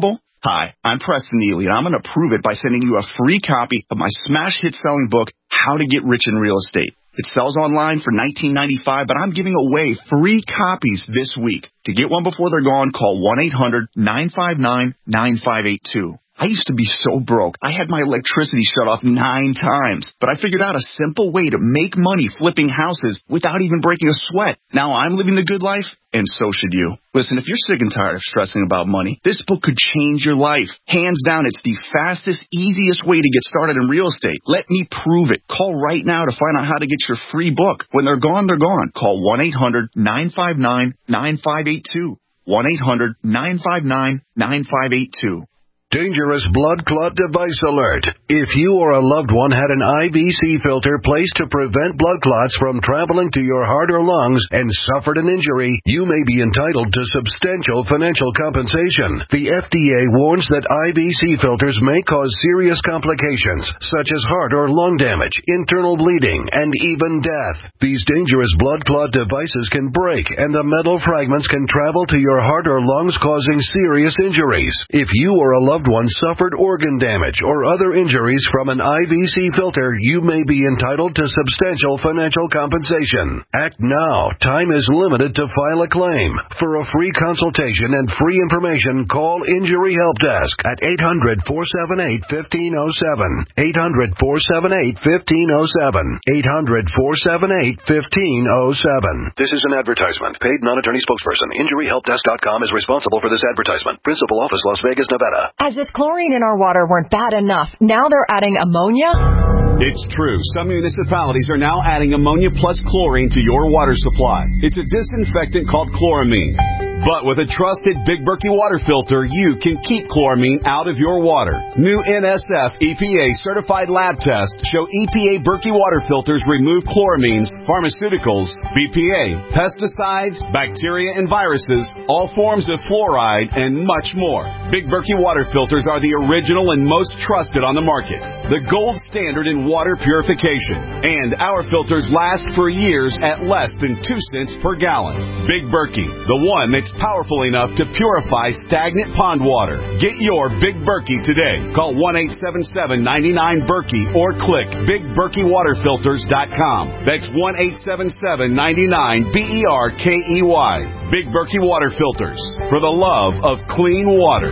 Hi, I'm Preston Neely, and I'm going to prove it by sending you a free copy of my smash hit selling book, How to Get Rich in Real Estate. It sells online for nineteen ninety-five dollars, but I'm giving away free copies this week. To get one before they're gone, call one eight hundred nine five nine nine five eight two. I used to be so broke. I had my electricity shut off nine times, but I figured out a simple way to make money flipping houses without even breaking a sweat. Now I'm living the good life, and so should you. Listen, if you're sick and tired of stressing about money, this book could change your life. Hands down, it's the fastest, easiest way to get started in real estate. Let me prove it. Call right now to find out how to get your free book. When they're gone, they're gone. Call one eight hundred nine five nine nine five eight two. one eight hundred nine five nine nine five eight two. Dangerous blood clot device alert. If you or a loved one had an I V C filter placed to prevent blood clots from traveling to your heart or lungs and suffered an injury, you may be entitled to substantial financial compensation. The F D A warns that I V C filters may cause serious complications, such as heart or lung damage, internal bleeding, and even death. These dangerous blood clot devices can break, and the metal fragments can travel to your heart or lungs, causing serious injuries. If you or a loved one suffered organ damage or other injuries from an I V C filter, you may be entitled to substantial financial compensation. Act now. Time is limited to file a claim. For a free consultation and free information, call Injury Help Desk at eight hundred four seven eight one five zero seven. eight hundred four seven eight one five zero seven. eight hundred four seven eight one five zero seven. This is an advertisement. Paid non-attorney spokesperson. Injury Help Desk dot com is responsible for this advertisement. Principal office, Las Vegas, Nevada. As if chlorine in our water weren't bad enough, now they're adding ammonia? It's true. Some municipalities are now adding ammonia plus chlorine to your water supply. It's a disinfectant called chloramine. But with a trusted Big Berkey water filter, you can keep chloramine out of your water. New N S F E P A certified lab tests show E P A Berkey water filters remove chloramines, pharmaceuticals, B P A, pesticides, bacteria and viruses, all forms of fluoride, and much more. Big Berkey water filters are the original and most trusted on the market. The gold standard in water purification. And our filters last for years at less than two cents per gallon. Big Berkey, the one that's powerful enough to purify stagnant pond water. Get your Big Berkey today. Call one eight seven seven nine nine Berkey or click big berkey water filters dot com. That's one eight seven seven nine nine B E R K E Y. Big Berkey Water Filters. For the love of clean water.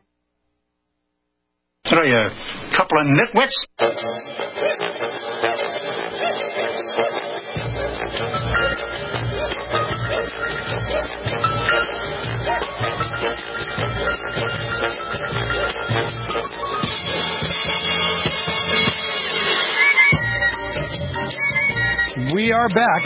What are you, a couple of nitwits? We are back.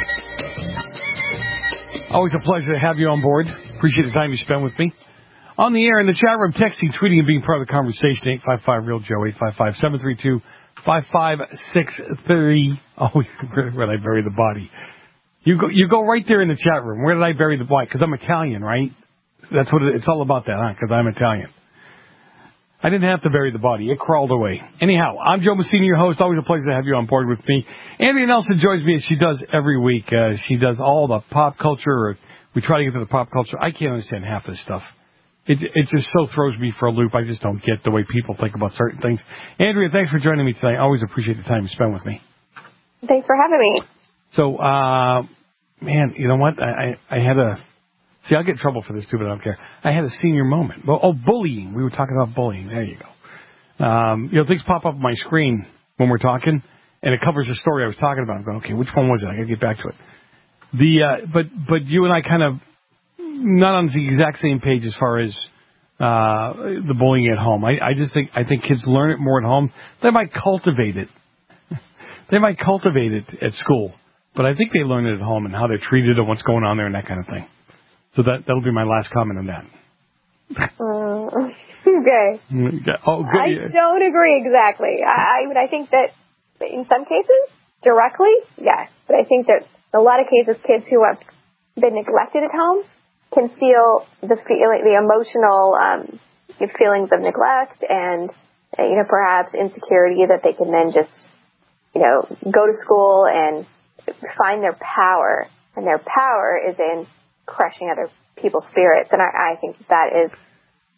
Always a pleasure to have you on board. Appreciate the time you spend with me. On the air, in the chat room, texting, tweeting, and being part of the conversation, eight five five real Joe, eight five five, seven three two, five five six three. Oh, where did I bury the body? You go you go right there in the chat room. Where did I bury the body? Because I'm Italian, right? That's what it, it's all about that, huh? Because I'm Italian. I didn't have to bury the body. It crawled away. Anyhow, I'm Joe Messina, your host. Always a pleasure to have you on board with me. Andrea Nelson joins me as she does every week. Uh, she does all the pop culture. Or we try to get to the pop culture. I can't understand half this stuff. It, it just so throws me for a loop. I just don't get the way people think about certain things. Andrea, thanks for joining me today. I always appreciate the time you spend with me. Thanks for having me. So, uh, man, you know what? I, I, I had a... See, I'll get in trouble for this, too, but I don't care. I had a senior moment. Oh, bullying. We were talking about bullying. There you go. Um, you know, things pop up on my screen when we're talking, and it covers the story I was talking about. I'm going, okay, which one was it? I got to get back to it. The uh, but but you and I kind of not on the exact same page as far as uh, the bullying at home. I, I just think I think kids learn it more at home. They might cultivate it. They might cultivate it at school, but I think they learn it at home and how they're treated and what's going on there and that kind of thing. So that, that'll be my last comment on that. Uh, okay. Oh, good. I don't agree exactly. I, I mean, I think that in some cases, directly, yes. But I think that in a lot of cases, kids who have been neglected at home can feel the feeling, the emotional um, feelings of neglect and, uh, you know, perhaps insecurity that they can then just, you know, go to school and find their power. And their power is in crushing other people's spirits, and I, I think that is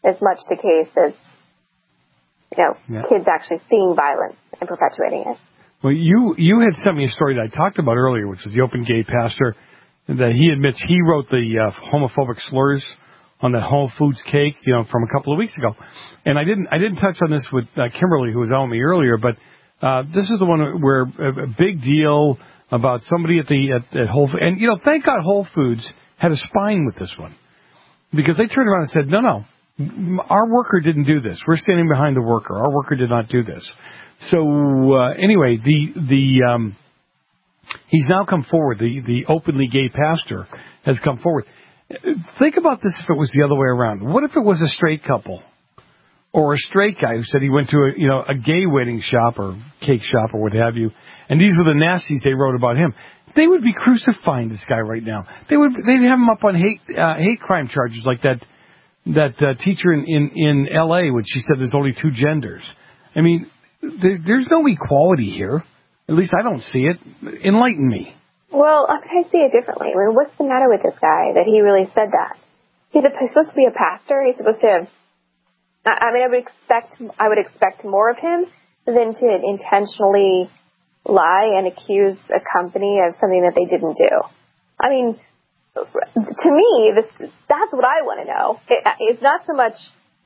as much the case as, you know, Yeah. kids actually seeing violence and perpetuating it. Well, you you had sent me a story that I talked about earlier, which was the open gay pastor, that he admits he wrote the uh, homophobic slurs on that Whole Foods cake, you know, from a couple of weeks ago. And I didn't I didn't touch on this with uh, Kimberly, who was on me earlier, but uh, this is the one where a, a big deal about somebody at the at, at Whole Foods. And, you know, thank God Whole Foods had a spine with this one, because they turned around and said, no, no, our worker didn't do this. We're standing behind the worker. Our worker did not do this. So uh, anyway, the the um, he's now come forward. The the openly gay pastor has come forward. Think about this if it was the other way around. What if it was a straight couple or a straight guy who said he went to a you know a gay wedding shop or cake shop or what have you, and these were the nasties they wrote about him? They would be crucifying this guy right now. They would they'd have him up on hate uh, hate crime charges like that that uh, teacher in, in in L A when she said there's only two genders. I mean, there, there's no equality here. At least I don't see it. Enlighten me. Well, I see it differently. I mean, what's the matter with this guy that he really said that? He's, a, he's supposed to be a pastor. He's supposed to. I, I mean, I would expect I would expect more of him than to intentionally lie and accuse a company of something that they didn't do. I mean, to me, this, that's what I want to know. It, it's not so much.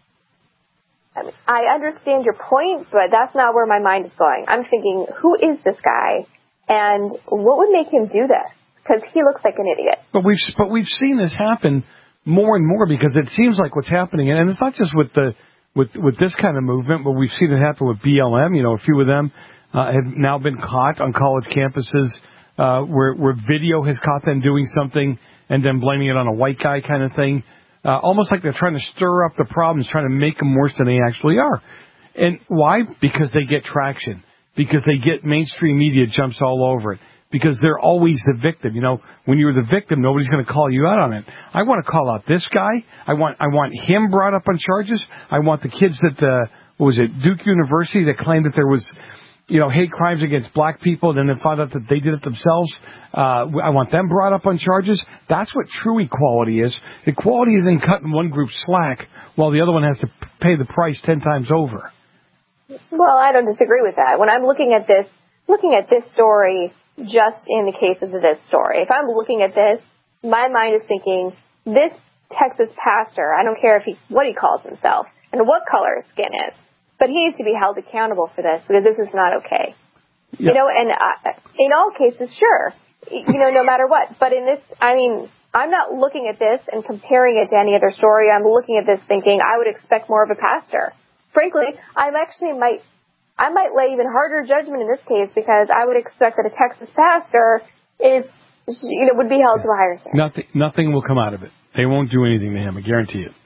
I mean, I understand your point, but that's not where my mind is going. I'm thinking, who is this guy? And what would make him do this? Because he looks like an idiot. But we've but we've seen this happen more and more, because it seems like what's happening, and it's not just with the with with this kind of movement, but we've seen it happen with B L M. You know, a few of them uh, have now been caught on college campuses uh, where where video has caught them doing something and then blaming it on a white guy kind of thing. Uh, almost like they're trying to stir up the problems, trying to make them worse than they actually are. And why? Because they get traction. Because they get mainstream media jumps all over it. Because they're always the victim. You know, when you're the victim, nobody's going to call you out on it. I want to call out this guy. I want I want him brought up on charges. I want the kids that, uh, what was it, Duke University, that claimed that there was, you know, hate crimes against black people, and then they found out that they did it themselves. Uh, I want them brought up on charges. That's what true equality is. Equality isn't cutting one group slack while the other one has to pay the price ten times over. Well, I don't disagree with that. When I'm looking at this, looking at this story, just in the cases of this story, if I'm looking at this, my mind is thinking, this Texas pastor, I don't care if he, what he calls himself and what color his skin is, but he needs to be held accountable for this, because this is not okay. Yeah. You know, and uh, in all cases, sure, you know, no matter what. But in this, I mean, I'm not looking at this and comparing it to any other story. I'm looking at this thinking I would expect more of a pastor. Frankly, I actually might, I might lay even harder judgment in this case, because I would expect that a Texas pastor is, you know, would be held to a higher standard. Nothing, nothing will come out of it. They won't do anything to him. I guarantee it.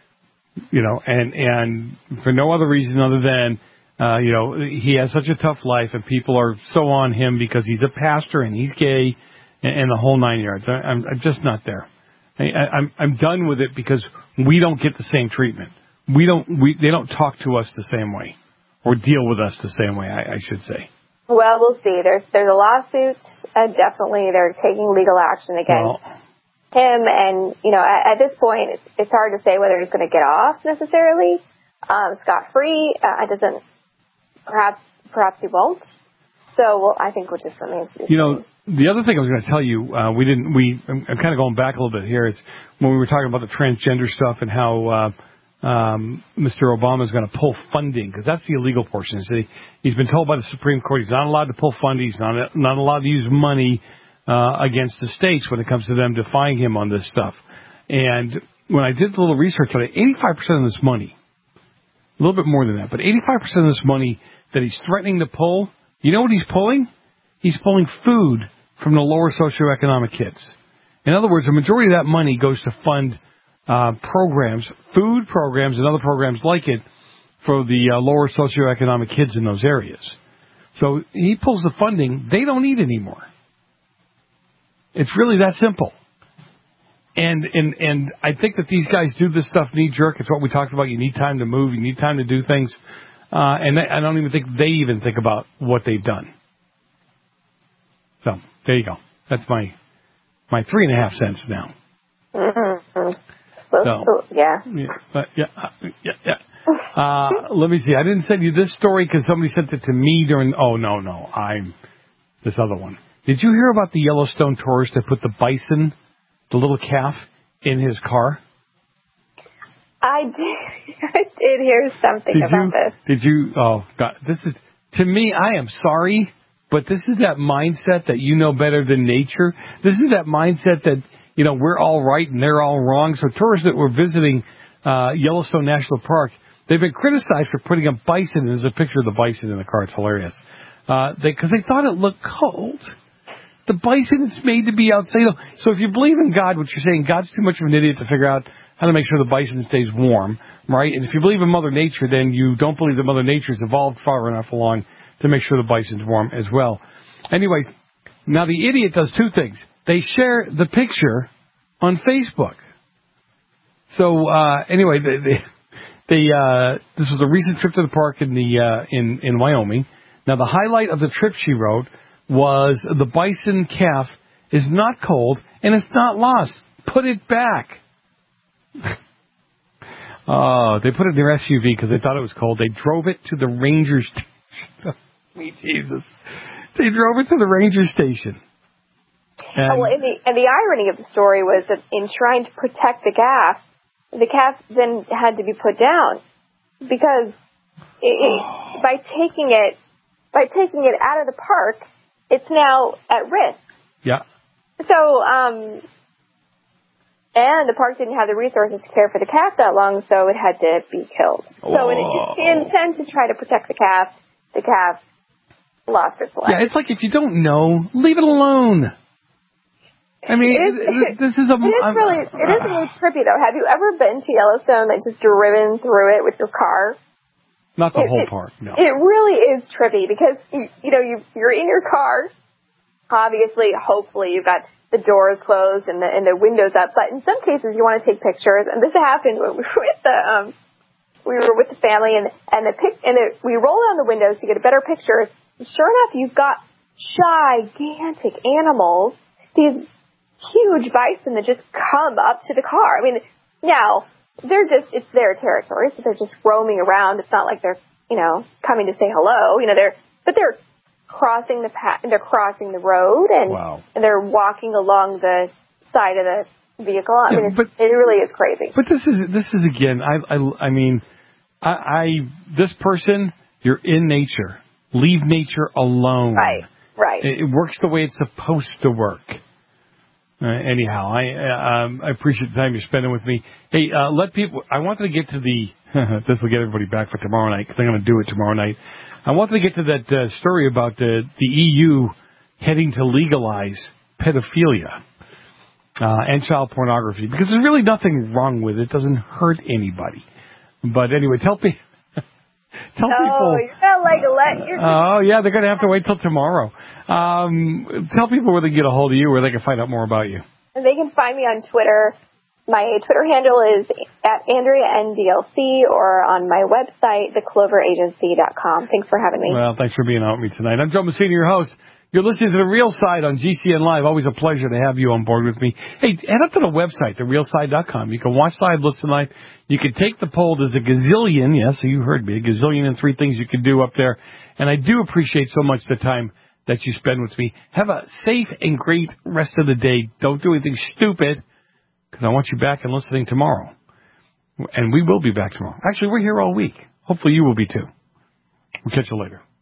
You know, and and for no other reason other than, uh, you know, he has such a tough life, and people are so on him because he's a pastor and he's gay, and, and the whole nine yards. I, I'm, I'm just not there. I, I, I'm I'm done with it, because we don't get the same treatment. We don't. We they don't talk to us the same way, or deal with us the same way, I, I should say. Well, we'll see. There's there's a lawsuit. Uh, definitely, they're taking legal action against well, him. And you know, at, at this point, it's, it's hard to say whether he's going to get off necessarily um, scot free. Uh, it doesn't. Perhaps perhaps he won't. So, well, I think we'll just remain to be You know, the other thing I was going to tell you, uh, we didn't. We I'm, I'm kind of going back a little bit here. Is when we were talking about the transgender stuff and how. Uh, Um, Mister Obama is going to pull funding, because that's the illegal portion. See, he's been told by the Supreme Court he's not allowed to pull funding. He's not not allowed to use money uh, against the states when it comes to them defying him on this stuff. And when I did a little research on it, eighty-five percent of this money, a little bit more than that, but eighty-five percent of this money that he's threatening to pull, you know what he's pulling? He's pulling food from the lower socioeconomic kids. In other words, the majority of that money goes to fund Uh, programs, food programs, and other programs like it for the uh, lower socioeconomic kids in those areas. So he pulls the funding they don't need anymore. It's really that simple. And and and I think that these guys do this stuff knee jerk. It's what we talked about. You need time to move. You need time to do things. Uh, and I don't even think they even think about what they've done. So there you go. That's my my three and a half cents now. Mm-hmm. Well, Oh, So, yeah. Yeah, but yeah, uh, yeah, yeah. Uh, let me see. I didn't send you this story because somebody sent it to me during. Oh no, no, I'm this other one. Did you hear about the Yellowstone tourist that put the bison, the little calf, in his car? I did. I did hear something Did about you? this. Did you? Oh God, this is to me. I am sorry, but this is that mindset that you know better than nature. This is that mindset that you know we're all right and they're all wrong. So tourists that were visiting uh, Yellowstone National Park. They've been criticized for putting a bison. There's a picture of the bison in the car. It's hilarious. Uh, they, cause they thought it looked cold. The bison is made to be outside. So if you believe in God, what you're saying, God's too much of an idiot to figure out how to make sure the bison stays warm, right? And if you believe in Mother Nature, then you don't believe that Mother Nature's evolved far enough along to make sure the bison's warm as well. Anyway, now the idiot does two things. They share the picture on Facebook. So, uh, anyway, they, they They, uh, this was a recent trip to the park in the, uh, in, in Wyoming. Now, the highlight of the trip, she wrote, was the bison calf is not cold and it's not lost. Put it back. Oh, they put it in their S U V because they thought it was cold. They drove it to the ranger station. Sweet Jesus. They drove it to the ranger station. And, oh, well, and the, and the irony of the story was that in trying to protect the calf, the calf then had to be put down because it, it, by taking it by taking it out of the park, it's now at risk. Yeah. So, um, and the park didn't have the resources to care for the calf that long, so it had to be killed. Whoa. So, in the intent to try to protect the calf, the calf lost its life. Yeah, it's like if you don't know, leave it alone. I mean, it is, this is a. It is really, it is really trippy though. Have you ever been to Yellowstone and just driven through it with your car? Not the it, whole it, park, no. It really is trippy because you, you know you you're in your car. Obviously, hopefully, you've got the doors closed and the and the windows up. But in some cases, you want to take pictures, and this happened when we were with the um we were with the family and and the pic and the, we roll down the windows to get a better picture. Sure enough, you've got gigantic animals. These huge bison that just come up to the car. I mean, now, they're just, it's their territory, so they're just roaming around. It's not like they're, you know, coming to say hello. You know, they're, but they're crossing the path, they're crossing the road, and, wow. and they're walking along the side of the vehicle. I yeah, mean, but, it really is crazy. But this is, this is again, I, I, I mean, I, I, this person, you're in nature. Leave nature alone. Right, right. It, it works the way it's supposed to work. Uh, anyhow, I uh, um, I appreciate the time you're spending with me. Hey, uh, let people. I wanted to get to the. This will get everybody back for tomorrow night because I'm going to do it tomorrow night. I wanted to get to that uh, story about the the E U heading to legalize pedophilia uh, and child pornography because there's really nothing wrong with it. It doesn't hurt anybody. But anyway, tell me. Tell oh, people. You felt like a let. You're Oh, yeah, they're going to have to wait till tomorrow. Um, tell people where they can get a hold of you, where they can find out more about you. And they can find me on Twitter. My Twitter handle is at Andrea N D L C or on my website, the clover agency dot com. Thanks for having me. Well, thanks for being on with me tonight. I'm Joe Messina, your host. You're listening to The Real Side on G C N Live. Always a pleasure to have you on board with me. Hey, head up to the website, the real side dot com. You can watch live, listen live. You can take the poll. There's a gazillion, yes, you heard me, a gazillion and three things you can do up there. And I do appreciate so much the time that you spend with me. Have a safe and great rest of the day. Don't do anything stupid, because I want you back and listening tomorrow. And we will be back tomorrow. Actually, we're here all week. Hopefully you will be too. We'll catch you later.